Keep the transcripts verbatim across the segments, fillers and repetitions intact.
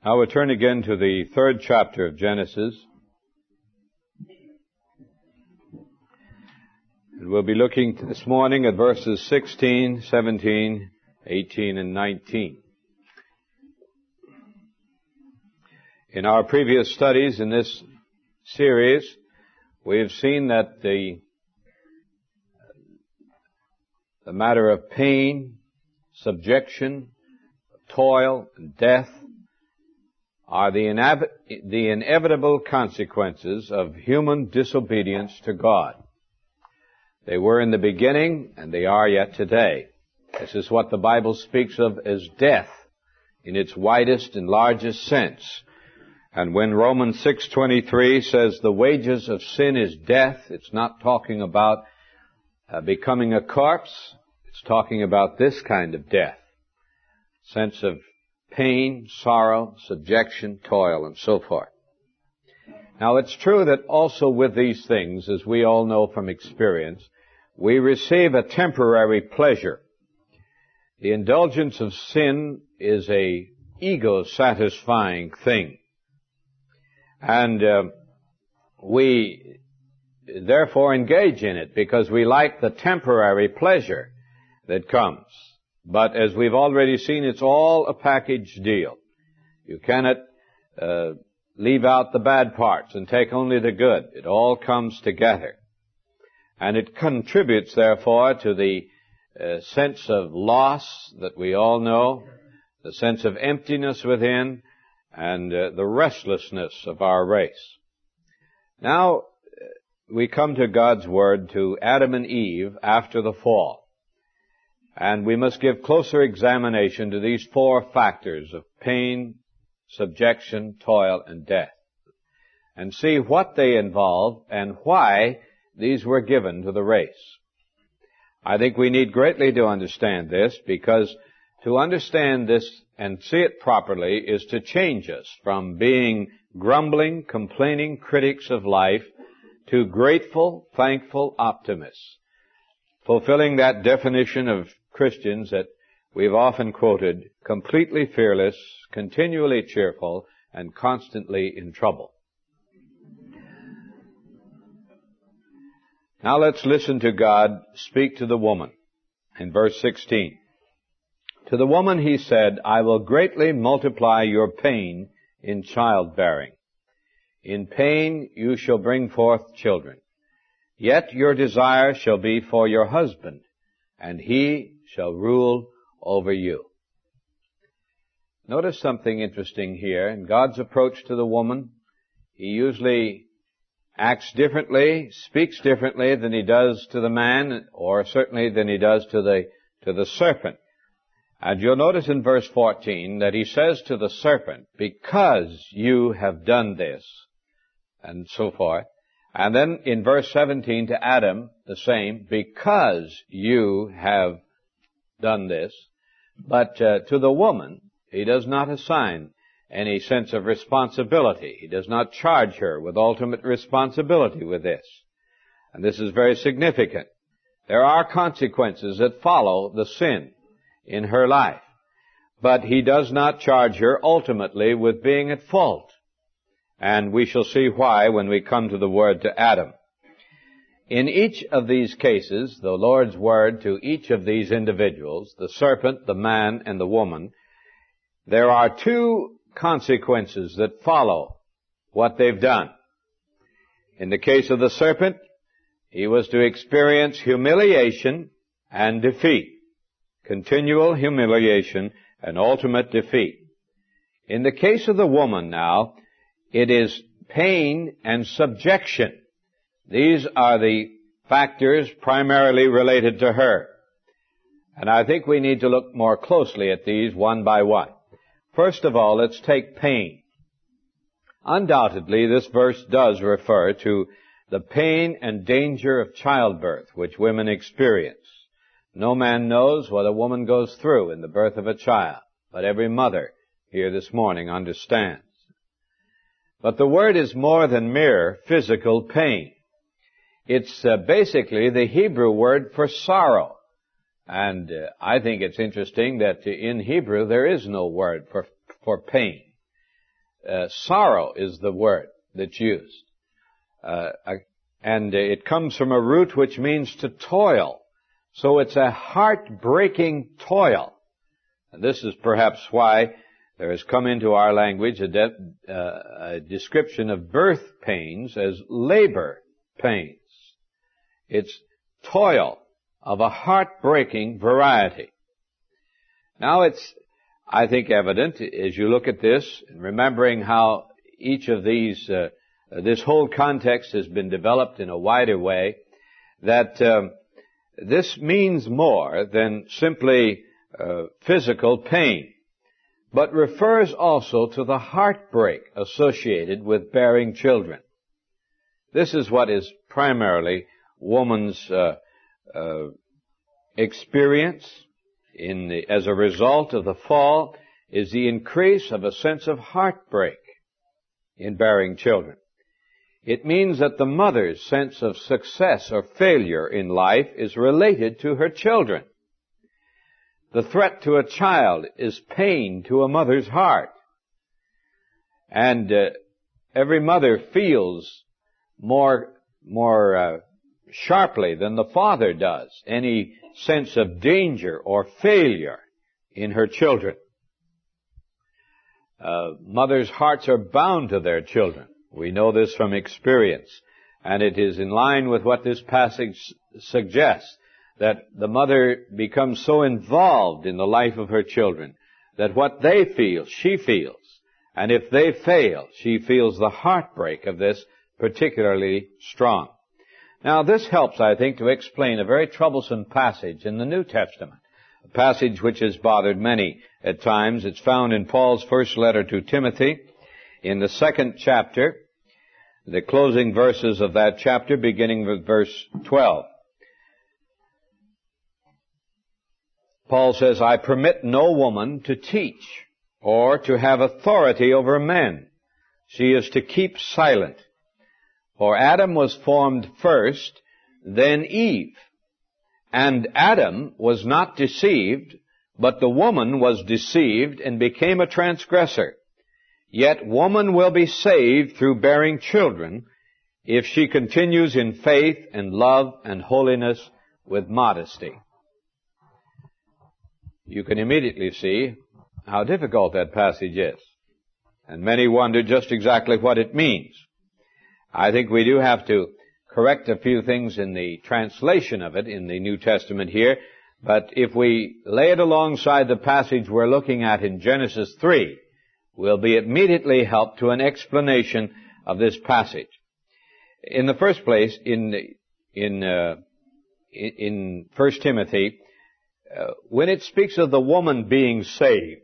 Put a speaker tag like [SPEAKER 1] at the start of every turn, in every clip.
[SPEAKER 1] I will turn again to the third chapter of Genesis. And we'll be looking this morning at verses sixteen, seventeen, eighteen, and nineteen. In our previous studies in this series, we have seen that the, the matter of pain, subjection, toil, and death are the, inav- the inevitable consequences of human disobedience to God. They were in the beginning, and they are yet today. This is what the Bible speaks of as death in its widest and largest sense. And when Romans six twenty-three says the wages of sin is death, it's not talking about uh, becoming a corpse. It's talking about this kind of death. Sense of pain, sorrow, subjection, toil, and so forth. Now, it's true that also with these things, as we all know from experience, we receive a temporary pleasure. The indulgence of sin is a ego-satisfying thing. And uh, we therefore engage in it because we like the temporary pleasure that comes. But as we've already seen, it's all a package deal. You cannot uh, leave out the bad parts and take only the good. It all comes together. And it contributes, therefore, to the uh, sense of loss that we all know, the sense of emptiness within, and uh, the restlessness of our race. Now, we come to God's Word, to Adam and Eve after the fall. And we must give closer examination to these four factors of pain, subjection, toil, and death, and see what they involve and why these were given to the race. I think we need greatly to understand this, because to understand this and see it properly is to change us from being grumbling, complaining critics of life to grateful, thankful optimists, fulfilling that definition of Christians that we've often quoted: completely fearless, continually cheerful, and constantly in trouble. Now let's listen to God speak to the woman in verse sixteen. To the woman he said, I will greatly multiply your pain in childbearing. In pain you shall bring forth children. Yet your desire shall be for your husband, and he shall rule over you. Notice something interesting here. In God's approach to the woman, he usually acts differently, speaks differently than he does to the man, or certainly than he does to the, to the serpent. And you'll notice in verse fourteen that he says to the serpent, because you have done this, and so forth. And then in verse seventeen to Adam, the same, because you have done this. But uh, to the woman, he does not assign any sense of responsibility. He does not charge her with ultimate responsibility with this. And this is very significant. There are consequences that follow the sin in her life. But he does not charge her ultimately with being at fault. And we shall see why when we come to the word to Adam. In each of these cases, the Lord's word to each of these individuals, the serpent, the man, and the woman, there are two consequences that follow what they've done. In the case of the serpent, he was to experience humiliation and defeat. Continual humiliation and ultimate defeat. In the case of the woman now, it is pain and subjection. These are the factors primarily related to her. And I think we need to look more closely at these one by one. First of all, let's take pain. Undoubtedly, this verse does refer to the pain and danger of childbirth which women experience. No man knows what a woman goes through in the birth of a child, but every mother here this morning understands. But the word is more than mere physical pain. It's uh, basically the Hebrew word for sorrow. And uh, I think it's interesting that in Hebrew there is no word for, for pain. uh, sorrow is the word that's used. Uh, and it comes from a root which means to toil. So it's a heartbreaking toil. And this is perhaps why there has come into our language a, de- uh, a description of birth pains as labor pains. It's toil of a heartbreaking variety. Now it's, I think, evident as you look at this, remembering how each of these, uh, this whole context has been developed in a wider way, that um, this means more than simply uh, physical pain, but refers also to the heartbreak associated with bearing children. This is what is primarily woman's uh, uh, experience in the, as a result of the fall, is the increase of a sense of heartbreak in bearing children. It means that the mother's sense of success or failure in life is related to her children. The threat to a child is pain to a mother's heart. And uh, every mother feels more, more uh, sharply than the father does any sense of danger or failure in her children. Uh, mothers' hearts are bound to their children. We know this from experience. And it is in line with what this passage suggests, that the mother becomes so involved in the life of her children that what they feel, she feels. And if they fail, she feels the heartbreak of this particularly strong. Now, this helps, I think, to explain a very troublesome passage in the New Testament, a passage which has bothered many at times. It's found in Paul's first letter to Timothy, in the second chapter, the closing verses of that chapter, beginning with verse twelve. Paul says, I permit no woman to teach or to have authority over men. She is to keep silent. For Adam was formed first, then Eve. And Adam was not deceived, but the woman was deceived and became a transgressor. Yet woman will be saved through bearing children if she continues in faith and love and holiness with modesty. You can immediately see how difficult that passage is. And many wonder just exactly what it means. I think we do have to correct a few things in the translation of it in the New Testament here, but if we lay it alongside the passage we're looking at in Genesis three, we'll be immediately helped to an explanation of this passage. In the first place, in in uh, in First Timothy, uh, when it speaks of the woman being saved,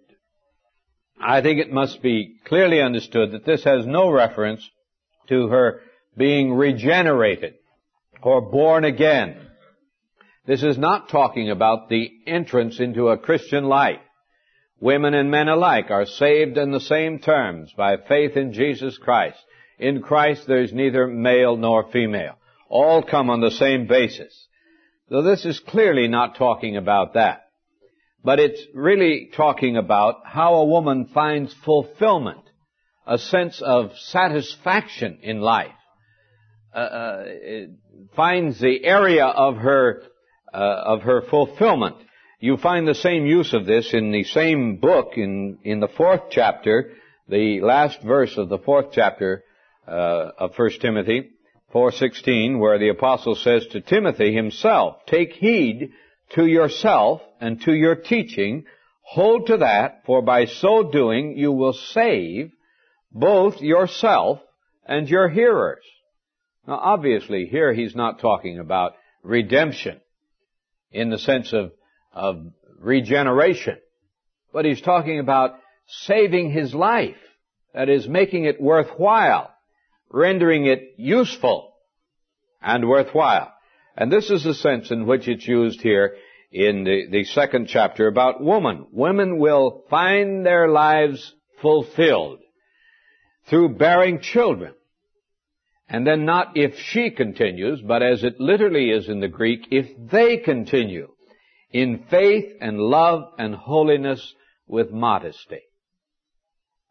[SPEAKER 1] I think it must be clearly understood that this has no reference to her being regenerated or born again. This is not talking about the entrance into a Christian life. Women and men alike are saved in the same terms by faith in Jesus Christ. In Christ there's neither male nor female. All come on the same basis. So this is clearly not talking about that. But it's really talking about how a woman finds fulfillment, a sense of satisfaction in life, uh, uh, finds the area of her uh, of her fulfillment. You find the same use of this in the same book, in in the fourth chapter, the last verse of the fourth chapter uh, of First Timothy four sixteen, where the apostle says to Timothy himself, "Take heed to yourself and to your teaching. Hold to that, for by so doing you will save both yourself and your hearers." Now, obviously, here he's not talking about redemption in the sense of, of regeneration, but he's talking about saving his life. That is, making it worthwhile, rendering it useful and worthwhile. And this is the sense in which it's used here in the, the second chapter about woman. Women will find their lives fulfilled through bearing children. And then not if she continues, but as it literally is in the Greek, if they continue in faith and love and holiness with modesty.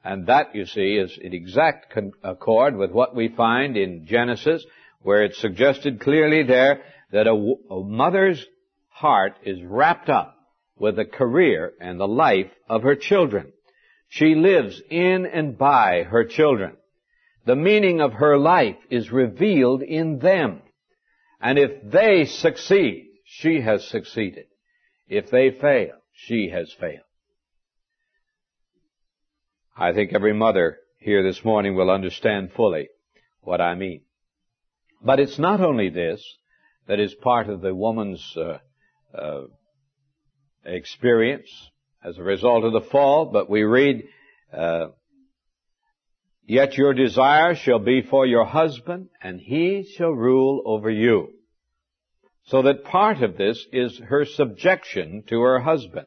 [SPEAKER 1] And that, you see, is in exact con- accord with what we find in Genesis, where it's suggested clearly there that a, w- a mother's heart is wrapped up with the career and the life of her children. She lives in and by her children. The meaning of her life is revealed in them. And if they succeed, she has succeeded. If they fail, she has failed. I think every mother here this morning will understand fully what I mean. But it's not only this that is part of the woman's uh, uh, experience as a result of the fall, but we read, uh, yet your desire shall be for your husband, and he shall rule over you. So that part of this is her subjection to her husband.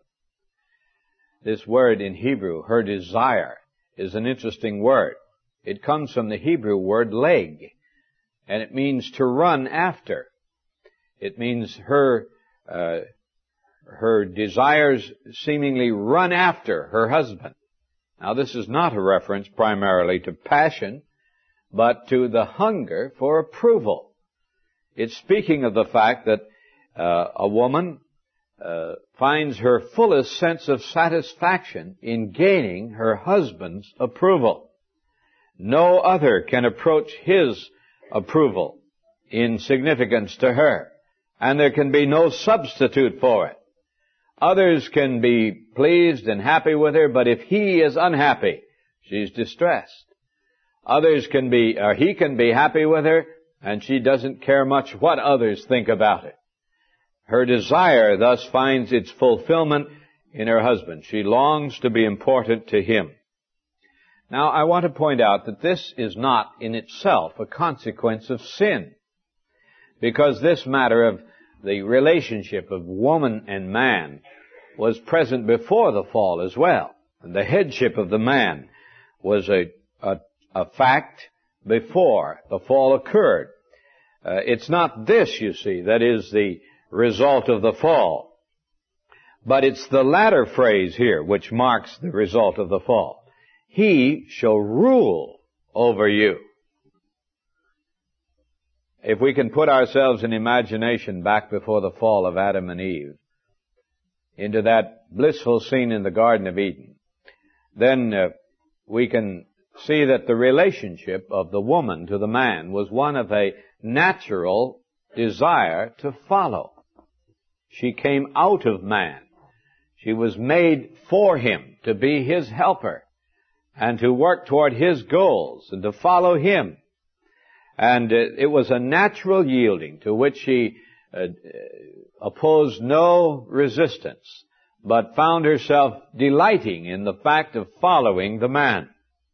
[SPEAKER 1] This word in Hebrew, her desire, is an interesting word. It comes from the Hebrew word leg, and it means to run after. It means her uh, her desires seemingly run after her husband. Now, this is not a reference primarily to passion, but to the hunger for approval. It's speaking of the fact that uh, a woman uh, finds her fullest sense of satisfaction in gaining her husband's approval. No other can approach his approval in significance to her, and there can be no substitute for it. Others can be pleased and happy with her, but if he is unhappy, she's distressed. Others can be, or he can be happy with her, and she doesn't care much what others think about it. Her desire thus finds its fulfillment in her husband. She longs to be important to him. Now, I want to point out that this is not in itself a consequence of sin, because this matter of the relationship of woman and man was present before the fall as well. And the headship of the man was a, a, a fact before the fall occurred. Uh, it's not this, you see, that is the result of the fall. But it's the latter phrase here which marks the result of the fall. He shall rule over you. If we can put ourselves in imagination back before the fall of Adam and Eve, into that blissful scene in the Garden of Eden, then uh, we can see that the relationship of the woman to the man was one of a natural desire to follow. She came out of man. She was made for him, to be his helper, and to work toward his goals, and to follow him. And it was a natural yielding to which she uh, opposed no resistance, but found herself delighting in the fact of following the man.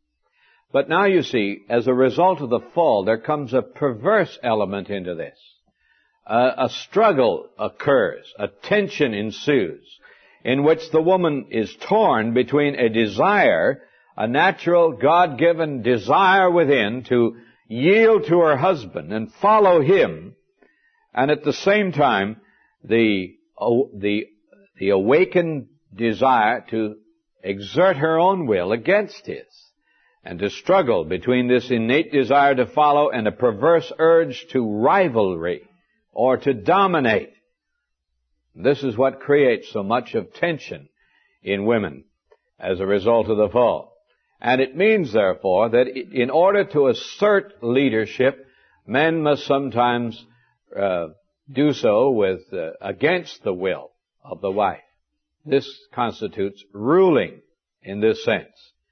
[SPEAKER 1] But now you see, as a result of the fall, there comes a perverse element into this. Uh, a struggle occurs, a tension ensues, in which the woman is torn between a desire, a natural God-given desire within to yield to her husband and follow him, and at the same time, the, oh, the, the awakened desire to exert her own will against his, and to struggle between this innate desire to follow and a perverse urge to rivalry or to dominate. This is what creates so much of tension in women as a result of the fall. And it means, therefore, that in order to assert leadership, men must sometimes uh, do so with uh, against the will of the wife. This constitutes ruling in this sense.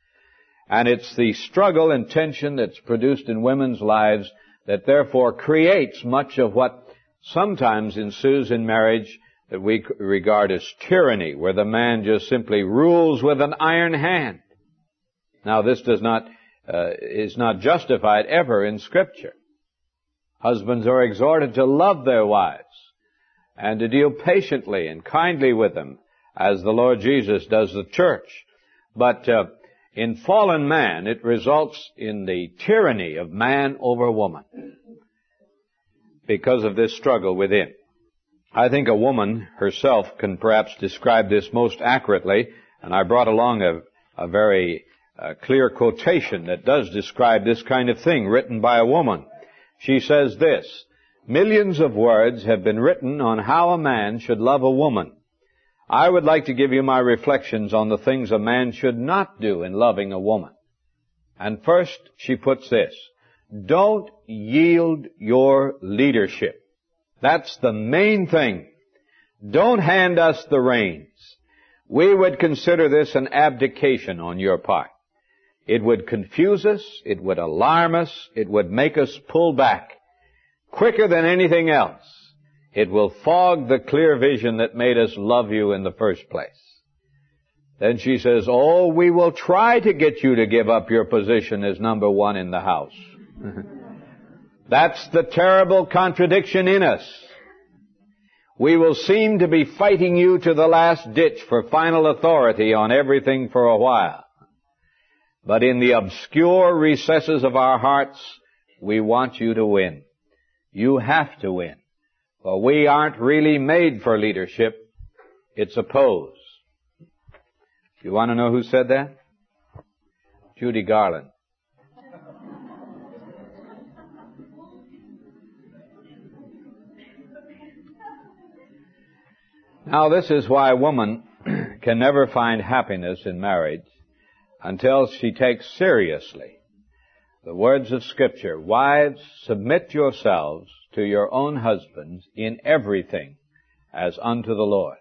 [SPEAKER 1] And it's the struggle and tension that's produced in women's lives that therefore creates much of what sometimes ensues in marriage that we regard as tyranny, where the man just simply rules with an iron hand. Now, this does not, uh, is not justified ever in Scripture. Husbands are exhorted to love their wives and to deal patiently and kindly with them, as the Lord Jesus does the church. But uh, in fallen man, it results in the tyranny of man over woman because of this struggle within. I think a woman herself can perhaps describe this most accurately, and I brought along a, a very a clear quotation that does describe this kind of thing written by a woman. She says this, "Millions of words have been written on how a man should love a woman. I would like to give you my reflections on the things a man should not do in loving a woman." And first, she puts this, don't yield your leadership. That's the main thing. Don't hand us the reins. We would consider this an abdication on your part. It would confuse us, it would alarm us, it would make us pull back. Quicker than anything else, it will fog the clear vision that made us love you in the first place. Then she says, oh, we will try to get you to give up your position as number one in the house. That's the terrible contradiction in us. We will seem to be fighting you to the last ditch for final authority on everything for a while. But in the obscure recesses of our hearts, we want you to win. You have to win. For we aren't really made for leadership. It's a pose. You want to know who said that? Judy Garland. Now, this is why a woman can never find happiness in marriage until she takes seriously the words of Scripture. Wives, submit yourselves to your own husbands in everything as unto the Lord.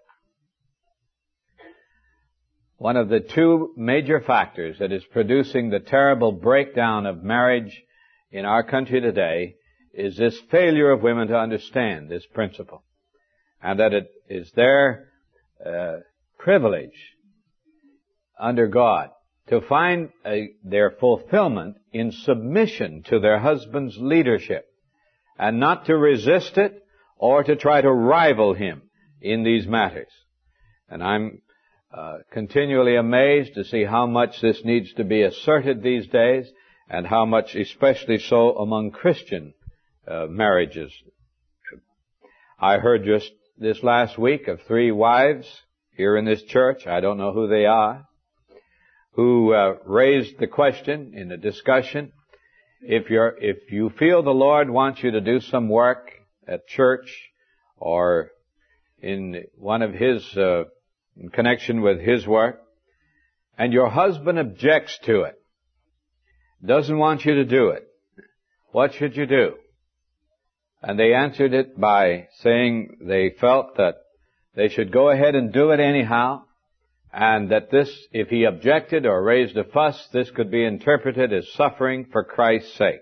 [SPEAKER 1] One of the two major factors that is producing the terrible breakdown of marriage in our country today is this failure of women to understand this principle, and that it is their uh, privilege under God to find a, their fulfillment in submission to their husband's leadership, and not to resist it or to try to rival him in these matters. And I'm uh, continually amazed to see how much this needs to be asserted these days, and how much especially so among Christian uh, marriages. I heard just this last week of three wives here in this church, I don't know who they are, who uh, raised the question in a discussion, if you're, if you feel the Lord wants you to do some work at church or in one of His, uh, in connection with His work, and your husband objects to it, doesn't want you to do it, what should you do? And they answered it by saying they felt that they should go ahead and do it anyhow, and that this, if he objected or raised a fuss, this could be interpreted as suffering for Christ's sake.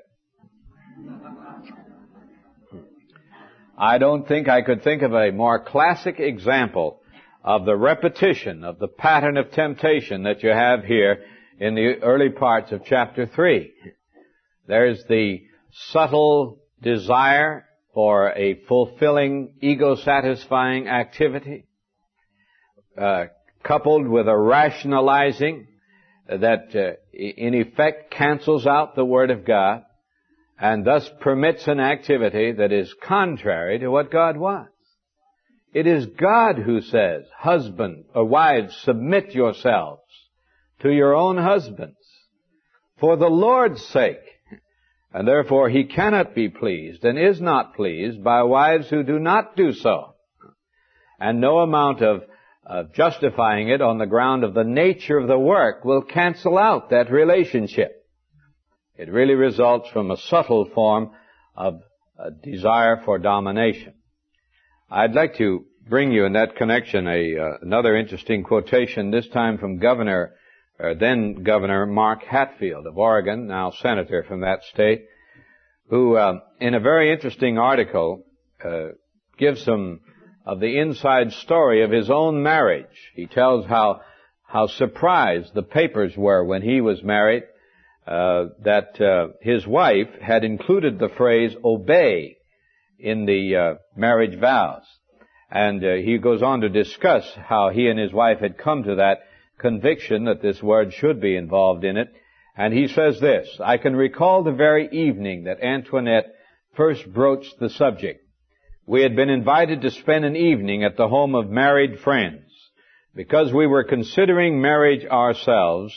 [SPEAKER 1] I don't think I could think of a more classic example of the repetition of the pattern of temptation that you have here in the early parts of chapter three. There's the subtle desire for a fulfilling, ego-satisfying activity, uh, coupled with a rationalizing that uh, in effect cancels out the Word of God, and thus permits an activity that is contrary to what God wants. It is God who says, husband or wives, submit yourselves to your own husbands for the Lord's sake. And therefore He cannot be pleased and is not pleased by wives who do not do so. And no amount of, of justifying it on the ground of the nature of the work will cancel out that relationship. It really results from a subtle form of a desire for domination. I'd like to bring you in that connection a uh, another interesting quotation, this time from Governor Uh, then Governor Mark Hatfield of Oregon, now Senator from that state, who uh, in a very interesting article uh, gives some of the inside story of his own marriage. He tells how how surprised the papers were when he was married uh, that uh, his wife had included the phrase obey in the uh, marriage vows. And uh, he goes on to discuss how he and his wife had come to that conviction that this word should be involved in it. And he says this, I can recall the very evening that Antoinette first broached the subject. We had been invited to spend an evening at the home of married friends. Because we were considering marriage ourselves,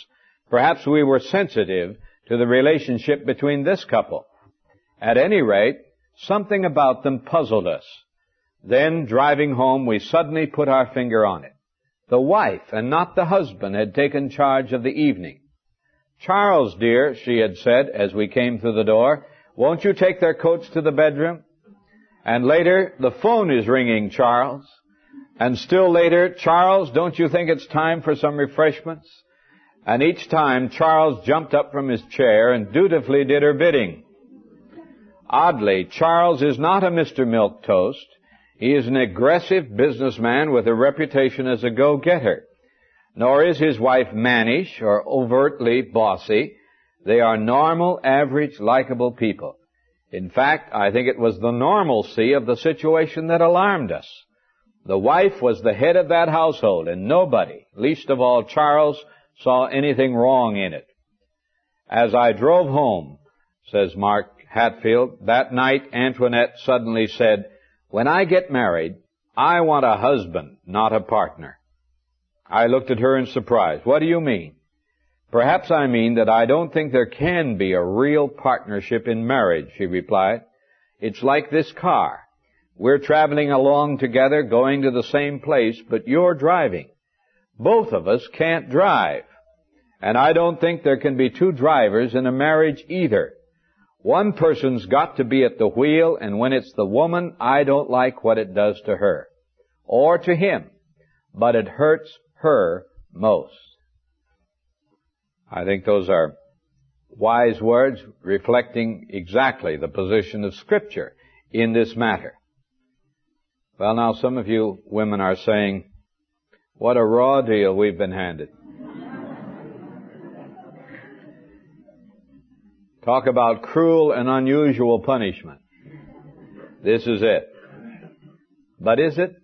[SPEAKER 1] Perhaps we were sensitive to the relationship between this couple. At any rate, something about them puzzled us. Then, driving home, we suddenly put our finger on it. The wife, and not the husband, had taken charge of the evening. "Charles, dear," she had said as we came through the door, "won't you take their coats to the bedroom?" And later, "The phone is ringing, Charles." And still later, "Charles, don't you think it's time for some refreshments?" And each time, Charles jumped up from his chair and dutifully did her bidding. Oddly, Charles is not a Mister Milquetoast. He is an aggressive businessman with a reputation as a go-getter. Nor is his wife mannish or overtly bossy. They are normal, average, likable people. In fact, I think it was the normalcy of the situation that alarmed us. The wife was the head of that household, and nobody, least of all Charles, saw anything wrong in it. "As I drove home," says Mark Hatfield, "that night Antoinette suddenly said, 'When I get married, I want a husband, not a partner.' I looked at her in surprise. 'What do you mean?' 'Perhaps I mean that I don't think there can be a real partnership in marriage,' she replied. 'It's like this car. We're traveling along together, going to the same place, but you're driving. Both of us can't drive. And I don't think there can be two drivers in a marriage either. One person's got to be at the wheel, and when it's the woman, I don't like what it does to her. Or to him. But it hurts her most.'" I think those are wise words reflecting exactly the position of Scripture in this matter. Well, now some of you women are saying, "What a raw deal we've been handed." Talk about cruel and unusual punishment. This is it. But is it?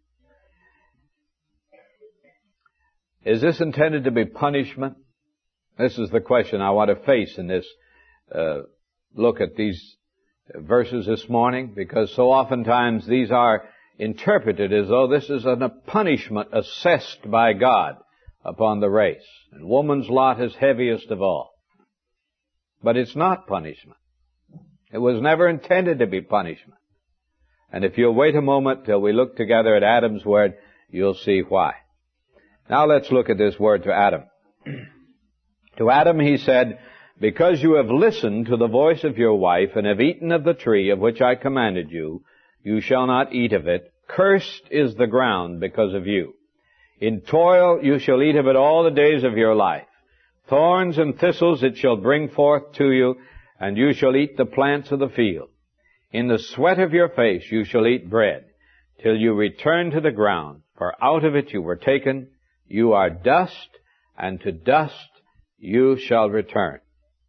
[SPEAKER 1] Is this intended to be punishment? This is the question I want to face in this uh, look at these verses this morning, because so oftentimes these are interpreted as though this is a punishment assessed by God upon the race, and woman's lot is heaviest of all. But it's not punishment. It was never intended to be punishment. And if you'll wait a moment till we look together at Adam's word, you'll see why. Now let's look at this word to Adam. To Adam he said, "Because you have listened to the voice of your wife and have eaten of the tree of which I commanded you, you shall not eat of it. Cursed is the ground because of you. In toil you shall eat of it all the days of your life. Thorns and thistles it shall bring forth to you, and you shall eat the plants of the field. In the sweat of your face you shall eat bread, till you return to the ground, for out of it you were taken. You are dust, and to dust you shall return."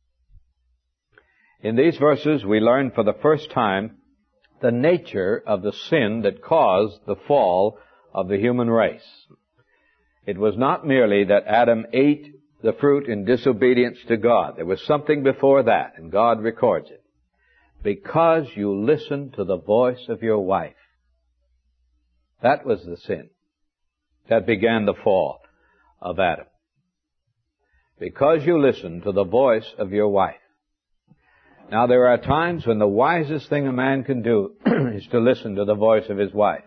[SPEAKER 1] In these verses we learn for the first time the nature of the sin that caused the fall of the human race. It was not merely that Adam ate the fruit in disobedience to God. There was something before that, and God records it. "Because you listened to the voice of your wife." That was the sin that began the fall of Adam. Because you listened to the voice of your wife. Now there are times when the wisest thing a man can do is to listen to the voice of his wife.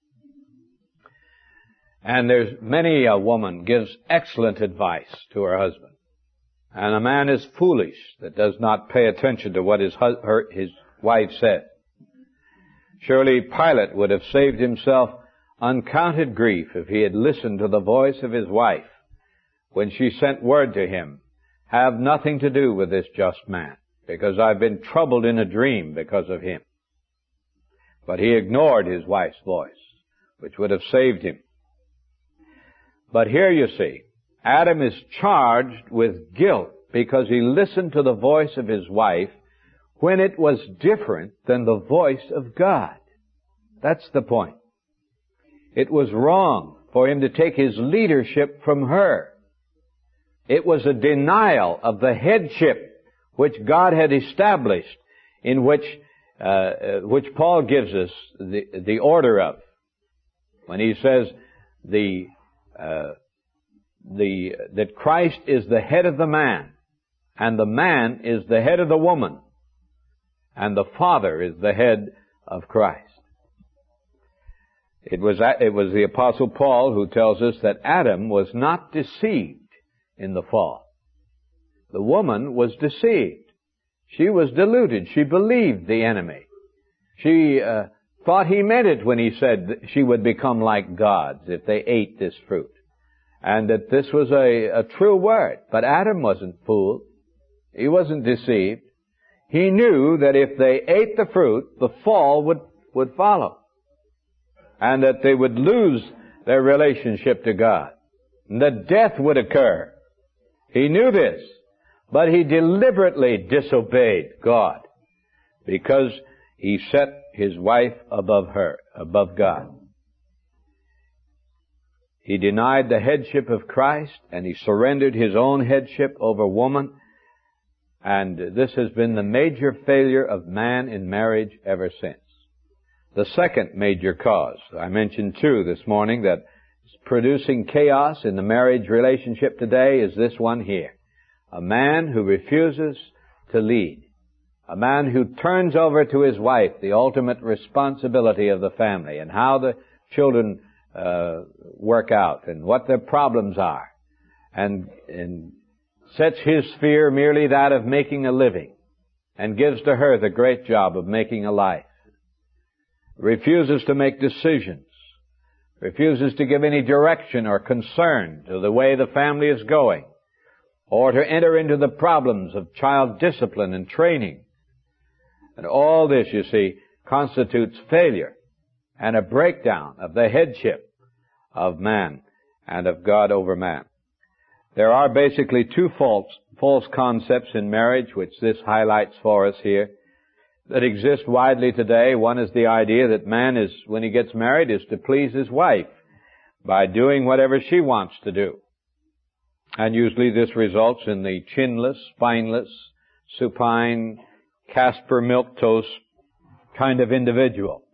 [SPEAKER 1] And there's many a woman gives excellent advice to her husband. And a man is foolish that does not pay attention to what his, hu- her, his wife said. Surely Pilate would have saved himself uncounted grief if he had listened to the voice of his wife when she sent word to him, "Have nothing to do with this just man, because I've been troubled in a dream because of him." But he ignored his wife's voice, which would have saved him. But here you see, Adam is charged with guilt because he listened to the voice of his wife when it was different than the voice of God. That's the point. It was wrong for him to take his leadership from her. It was a denial of the headship which God had established, in which uh, which Paul gives us the, the order of. When he says the uh, the, that Christ is the head of the man, and the man is the head of the woman, and the Father is the head of Christ. It was, it was the Apostle Paul who tells us that Adam was not deceived in the fall. The woman was deceived. She was deluded. She believed the enemy. She uh, thought he meant it when he said that she would become like gods if they ate this fruit, and that this was a, a true word. But Adam wasn't fooled. He wasn't deceived. He knew that if they ate the fruit, the fall would, would follow, and that they would lose their relationship to God, and that death would occur. He knew this, but he deliberately disobeyed God because he set his wife above her, above God. He denied the headship of Christ, and he surrendered his own headship over woman, and this has been the major failure of man in marriage ever since. The second major cause, I mentioned two this morning, that is producing chaos in the marriage relationship today, is this one here. A man who refuses to lead. A man who turns over to his wife the ultimate responsibility of the family and how the children uh, work out and what their problems are, and, and sets his sphere merely that of making a living, and gives to her the great job of making a life. Refuses to make decisions, refuses to give any direction or concern to the way the family is going, or to enter into the problems of child discipline and training. And all this, you see, constitutes failure and a breakdown of the headship of man and of God over man. There are basically two false, false concepts in marriage, which this highlights for us here, that exist widely today. One is the idea that man is, when he gets married, is to please his wife by doing whatever she wants to do. And usually this results in the chinless, spineless, supine, Casper milquetoast kind of individual.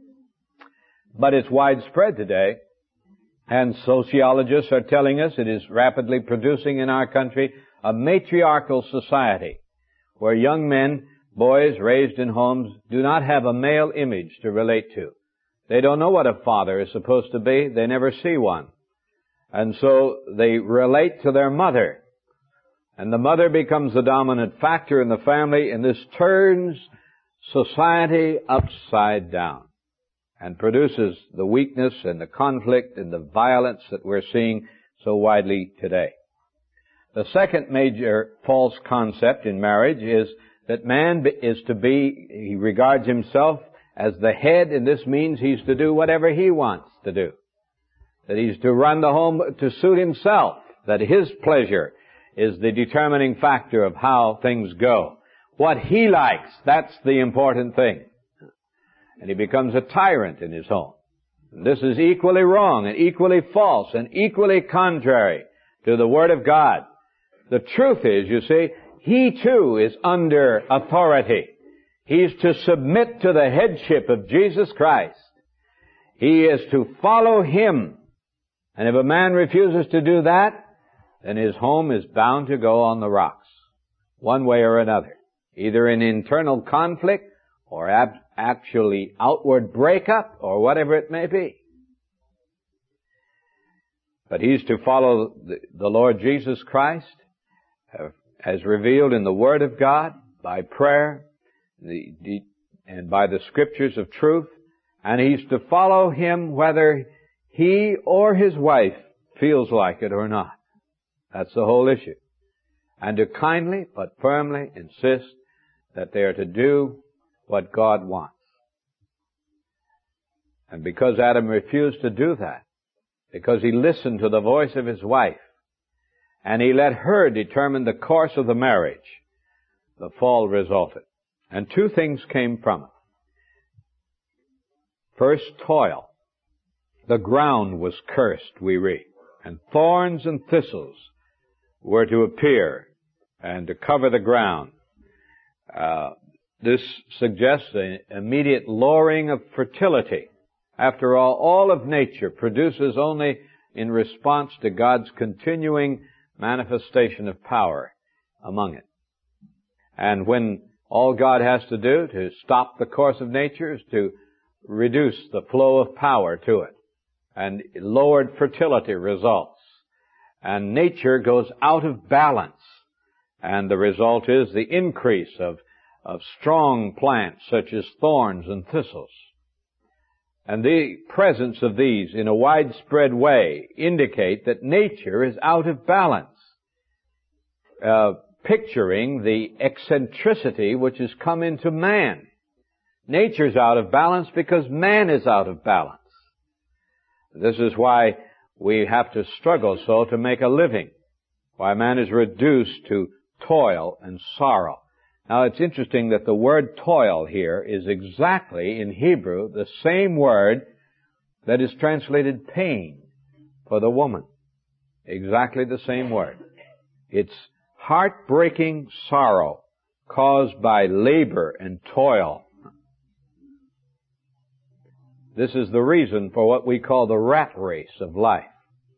[SPEAKER 1] But it's widespread today, and sociologists are telling us it is rapidly producing in our country a matriarchal society where young men, boys raised in homes, do not have a male image to relate to. They don't know what a father is supposed to be. They never see one. And so they relate to their mother. And the mother becomes the dominant factor in the family, and this turns society upside down and produces the weakness and the conflict and the violence that we're seeing so widely today. The second major false concept in marriage is that man is to be, he regards himself as the head, and this means he's to do whatever he wants to do. That he's to run the home to suit himself, that his pleasure is the determining factor of how things go. What he likes, that's the important thing. And he becomes a tyrant in his home. And this is equally wrong and equally false and equally contrary to the Word of God. The truth is, you see, he too is under authority. He's to submit to the headship of Jesus Christ. He is to follow Him. And if a man refuses to do that, then his home is bound to go on the rocks, one way or another, either in internal conflict or ab- actually outward breakup or whatever it may be. But he's to follow the, the Lord Jesus Christ uh, as revealed in the Word of God, by prayer, the, the, and by the Scriptures of truth, and he's to follow Him whether he or his wife feels like it or not. That's the whole issue. And to kindly but firmly insist that they are to do what God wants. And because Adam refused to do that, because he listened to the voice of his wife, and he let her determine the course of the marriage, the fall resulted. And two things came from it. First, toil. The ground was cursed, we read, and thorns and thistles were to appear and to cover the ground. Uh, this suggests an immediate lowering of fertility. After all, all of nature produces only in response to God's continuing manifestation of power among it. And when all God has to do to stop the course of nature is to reduce the flow of power to it, and lowered fertility results, and nature goes out of balance, and the result is the increase of, of strong plants such as thorns and thistles. And the presence of these in a widespread way indicate that nature is out of balance, uh, picturing the eccentricity which has come into man. Nature's out of balance because man is out of balance. This is why we have to struggle so to make a living, why man is reduced to toil and sorrow. Now, it's interesting that the word toil here is exactly, in Hebrew, the same word that is translated pain for the woman. Exactly the same word. It's heartbreaking sorrow caused by labor and toil. This is the reason for what we call the rat race of life.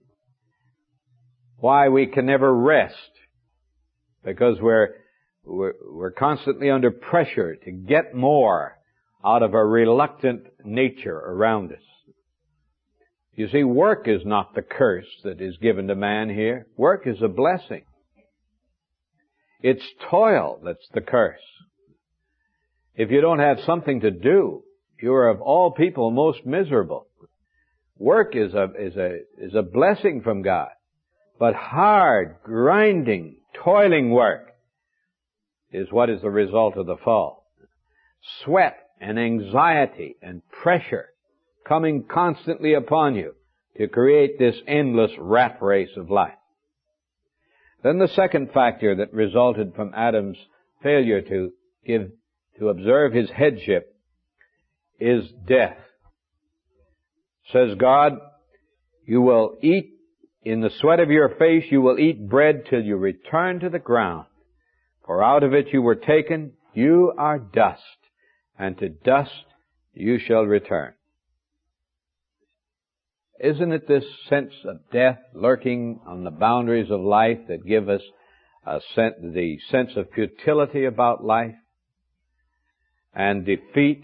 [SPEAKER 1] Why we can never rest. Because we're We're, we're constantly under pressure to get more out of a reluctant nature around us. You see, work is not the curse that is given to man here. Work is a blessing. It's toil that's the curse. If you don't have something to do, you are of all people most miserable. Work is a, is a, is a blessing from God. But hard, grinding, toiling work is what is the result of the fall. Sweat and anxiety and pressure coming constantly upon you to create this endless rat race of life. Then the second factor that resulted from Adam's failure to give, to observe his headship is death. Says God, you will eat in the sweat of your face, you will eat bread till you return to the ground. For out of it you were taken, you are dust, and to dust you shall return. Isn't it this sense of death lurking on the boundaries of life that give us a sense, the sense of futility about life and defeat?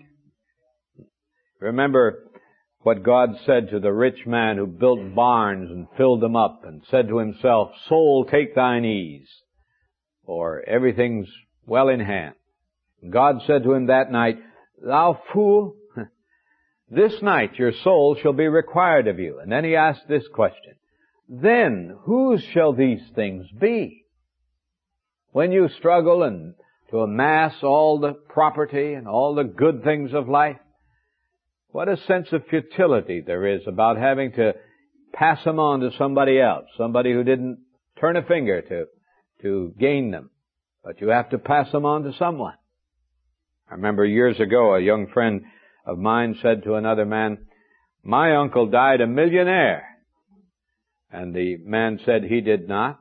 [SPEAKER 1] Remember what God said to the rich man who built barns and filled them up and said to himself, "Soul, take thine ease, for everything's well in hand." God said to him that night, "Thou fool, this night your soul shall be required of you." And then he asked this question, "Then whose shall these things be?" When you struggle and to amass all the property and all the good things of life, what a sense of futility there is about having to pass them on to somebody else, somebody who didn't turn a finger to to gain them, but you have to pass them on to someone. I remember years ago a young friend of mine said to another man, "My uncle died a millionaire." And the man said he did not.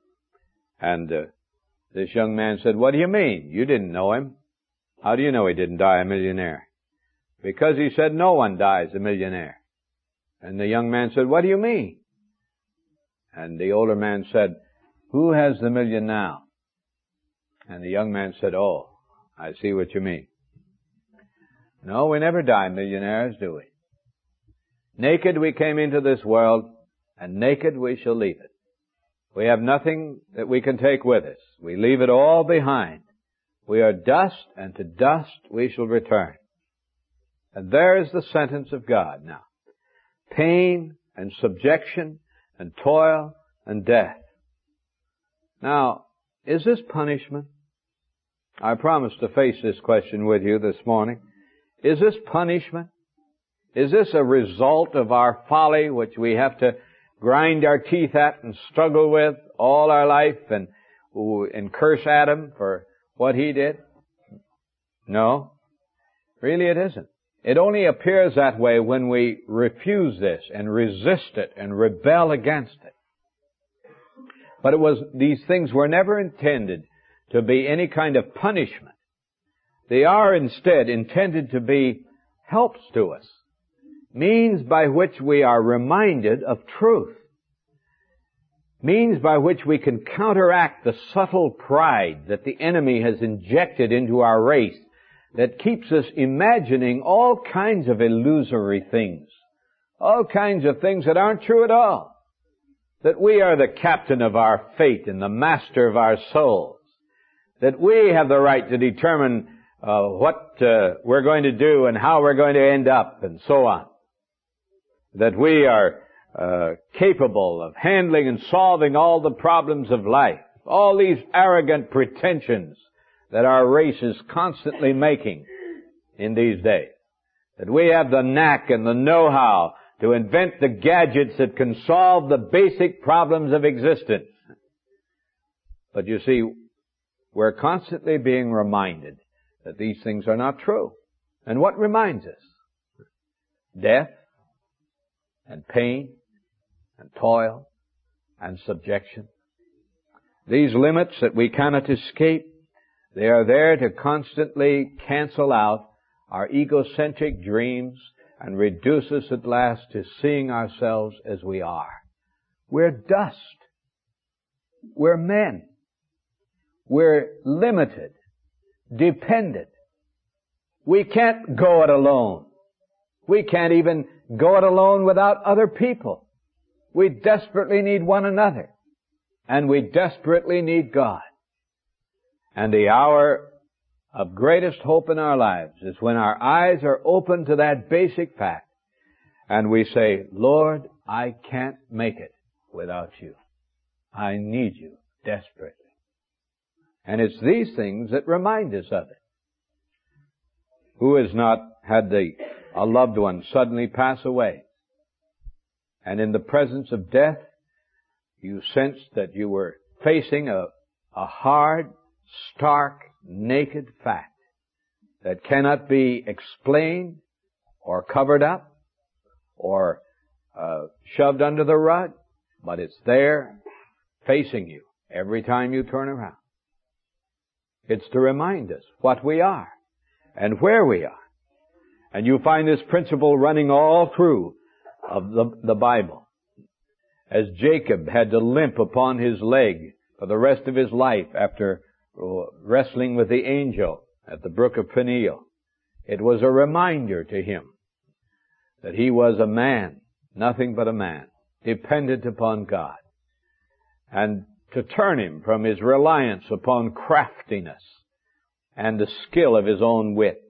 [SPEAKER 1] And uh, this young man said, "What do you mean? You didn't know him. How do you know he didn't die a millionaire?" "Because he said no one dies a millionaire." And the young man said, "What do you mean?" And the older man said, "Who has the million now?" And the young man said, "Oh, I see what you mean. No, we never die millionaires, do we? Naked we came into this world, and naked we shall leave it. We have nothing that we can take with us. We leave it all behind. We are dust, and to dust we shall return." And there is the sentence of God now. Pain and subjection and toil and death. Now, is this punishment? I promise to face this question with you this morning. Is this punishment? Is this a result of our folly which we have to grind our teeth at and struggle with all our life and, and curse Adam for what he did? No. Really it isn't. It only appears that way when we refuse this and resist it and rebel against it. But it was, these things were never intended to be any kind of punishment. They are instead intended to be helps to us, means by which we are reminded of truth. means by which we can counteract the subtle pride that the enemy has injected into our race that keeps us imagining all kinds of illusory things, all kinds of things that aren't true at all. That we are the captain of our fate and the master of our souls. That we have the right to determine uh, what uh, we're going to do and how we're going to end up and so on. That we are uh, capable of handling and solving all the problems of life. All these arrogant pretensions that our race is constantly making in these days. That we have the knack and the know-how to invent the gadgets that can solve the basic problems of existence. But you see, we're constantly being reminded that these things are not true. And what reminds us? Death and pain and toil and subjection. These limits that we cannot escape, they are there to constantly cancel out our egocentric dreams and reduce us at last to seeing ourselves as we are. We're dust. We're men. We're limited, dependent. We can't go it alone. We can't even go it alone without other people. We desperately need one another. And we desperately need God. And the hour of greatest hope in our lives is when our eyes are open to that basic fact and we say, Lord, I can't make it without you. I need you desperately. And it's these things that remind us of it. Who has not had the, a loved one suddenly pass away? And in the presence of death, you sensed that you were facing a, a hard, stark, naked fact that cannot be explained or covered up or uh, shoved under the rug, but it's there facing you every time you turn around. It's to remind us what we are and where we are. And you find this principle running all through of the, the Bible. As Jacob had to limp upon his leg for the rest of his life after wrestling with the angel at the brook of Peniel, it was a reminder to him that he was a man, nothing but a man, dependent upon God, and to turn him from his reliance upon craftiness and the skill of his own wit.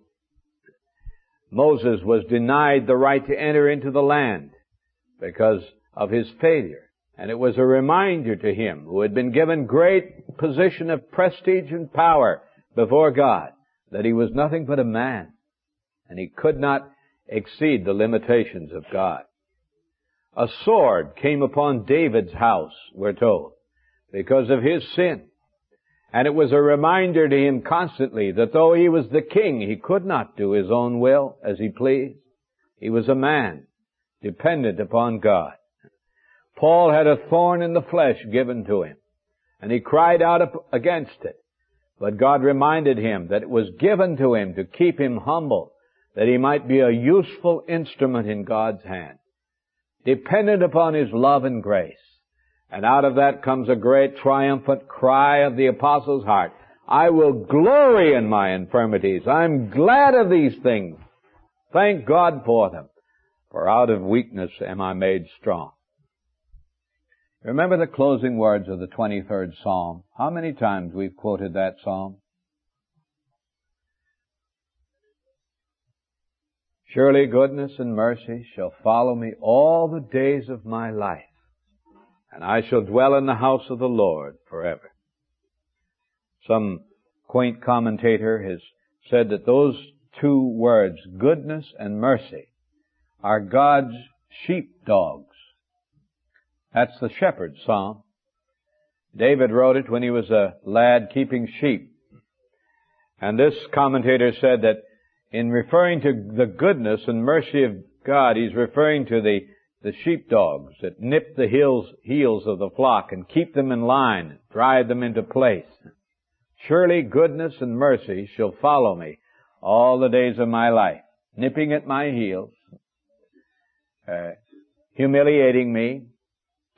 [SPEAKER 1] Moses was denied the right to enter into the land because of his failure. And it was a reminder to him, who had been given great position of prestige and power before God, that he was nothing but a man, and he could not exceed the limitations of God. A sword came upon David's house, we're told, because of his sin. And it was a reminder to him constantly that though he was the king, he could not do his own will as he pleased. He was a man, dependent upon God. Paul had a thorn in the flesh given to him, and he cried out against it. But God reminded him that it was given to him to keep him humble, that he might be a useful instrument in God's hand, dependent upon his love and grace. And out of that comes a great triumphant cry of the apostle's heart. I will glory in my infirmities. I'm glad of these things. Thank God for them. For out of weakness am I made strong. Remember the closing words of the twenty-third Psalm. How many times we've quoted that Psalm? Surely goodness and mercy shall follow me all the days of my life, and I shall dwell in the house of the Lord forever. Some quaint commentator has said that those two words, goodness and mercy, are God's sheepdogs. That's the shepherd's psalm. David wrote it when he was a lad keeping sheep. And this commentator said that in referring to the goodness and mercy of God, he's referring to the, the sheepdogs that nip the heels, heels of the flock and keep them in line, drive them into place. Surely goodness and mercy shall follow me all the days of my life, nipping at my heels, uh, humiliating me,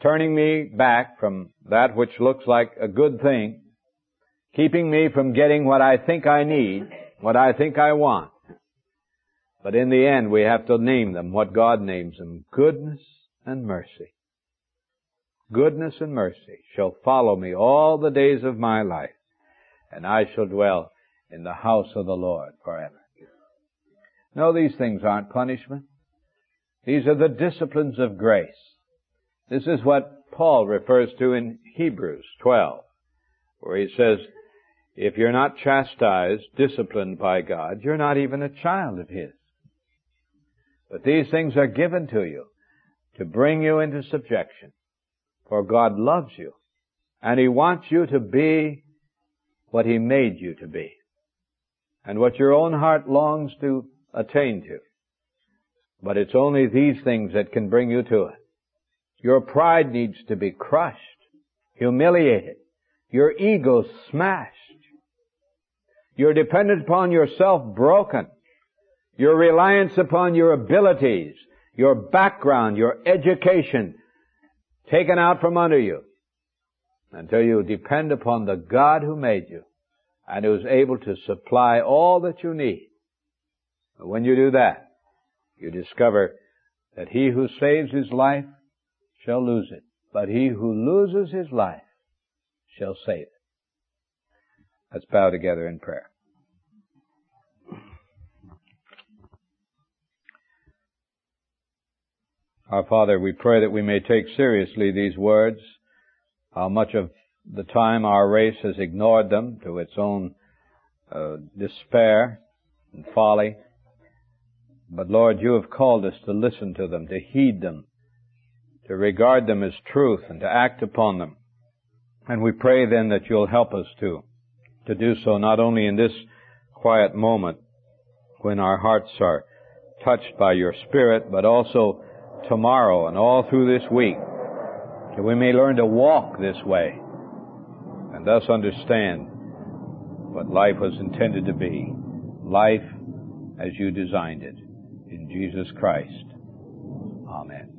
[SPEAKER 1] turning me back from that which looks like a good thing, keeping me from getting what I think I need, what I think I want. But in the end, we have to name them what God names them: goodness and mercy. Goodness and mercy shall follow me all the days of my life, and I shall dwell in the house of the Lord forever. No, these things aren't punishment. These are the disciplines of grace. This is what Paul refers to in Hebrews twelve, where he says, if you're not chastised, disciplined by God, you're not even a child of His. But these things are given to you to bring you into subjection. For God loves you, and He wants you to be what He made you to be, and what your own heart longs to attain to. But it's only these things that can bring you to it. Your pride needs to be crushed, humiliated, your ego smashed, your dependence upon yourself broken, your reliance upon your abilities, your background, your education taken out from under you, until you depend upon the God who made you and who is able to supply all that you need. And when you do that, you discover that he who saves his life shall lose it, but he who loses his life shall save it. Let's bow together in prayer. Our Father, we pray that we may take seriously these words, how much of the time our race has ignored them to its own uh, despair and folly. But Lord, you have called us to listen to them, to heed them, to regard them as truth and to act upon them. And we pray then that you'll help us to, to do so not only in this quiet moment when our hearts are touched by your Spirit, but also tomorrow and all through this week, that we may learn to walk this way and thus understand what life was intended to be, life as you designed it. In Jesus Christ. Amen.